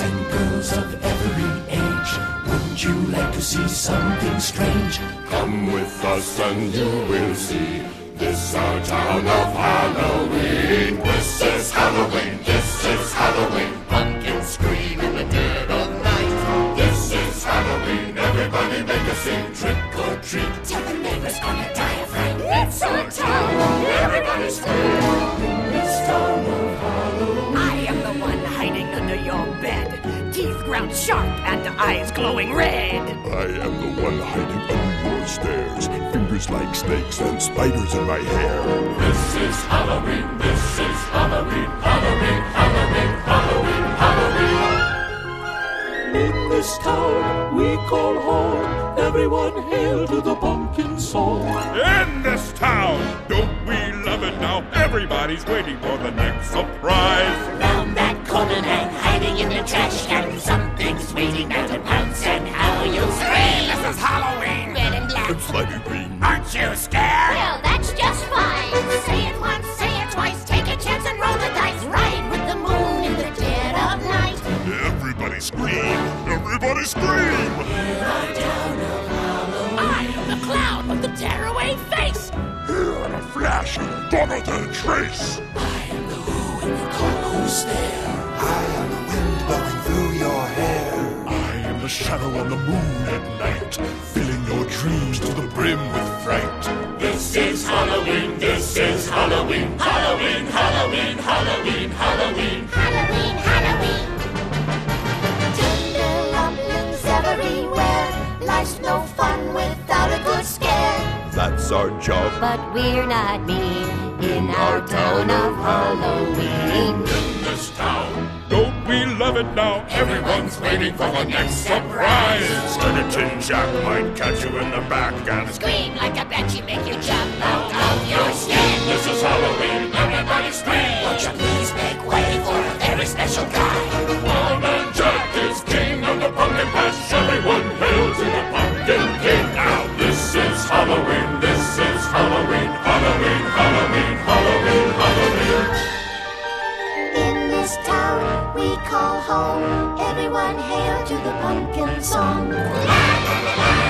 and girls of every age. Wouldn't you like to see something strange? Come with us and you will see. This our town of Halloween. This is Halloween. This is Halloween. Pumpkins scream in the dead of night. This is Halloween. Everybody make a scene. Trick or treat. Tell the neighbors gonna die of fright. It's our town. Everybody scream. This town of Halloween. I am the one hiding under your bed. Teeth ground sharp and eyes glowing red. I am the one hiding under your stairs. Fingers like snakes and spiders in my hair. This is Halloween. This is Halloween. Halloween. Halloween. Halloween. Halloween. In this town we call home. Everyone hail to the pumpkin song. In this town, don't we love it now? Everybody's waiting for the next surprise. Round that corner and hiding in the trash can. Something's waiting now to pounce and how you'll scream. This is Halloween. Red and black. And slimy green. Aren't you scared? Well, that's just fine. Say it once, say it twice. Take a chance and roll the dice. Ride with the moon in the dead of night. Everybody scream. Everybody scream. In our town of Halloween. I am the clown with the tearaway face. Here in a flash, Donald Trace. I am the who and you call who's there. I am the wind blowing through your hair. I am the shadow on the moon at night, filling your dreams to the brim with fright. This is Halloween, this is Halloween. Halloween, Halloween, Halloween, Halloween. Halloween, Halloween. Tender rumblings everywhere. Life's no fun without a good scare. That's our job. But we're not mean in our town of Halloween. In this town, Don't we love it now? everyone's waiting for the next surprise. Skeleton Jack might catch you in the back and Scream like a banshee, make you jump out of your skin. this is Halloween, everybody scream. Won't you please make way for a very special guy? One man Jack is king of the pumpkin patch. Everyone hail to the pumpkin king. Now this is Halloween, this is Halloween, Halloween, Halloween, Halloween, Halloween. In this town we call home. Everyone hail to the pumpkin song. La, la, la, la.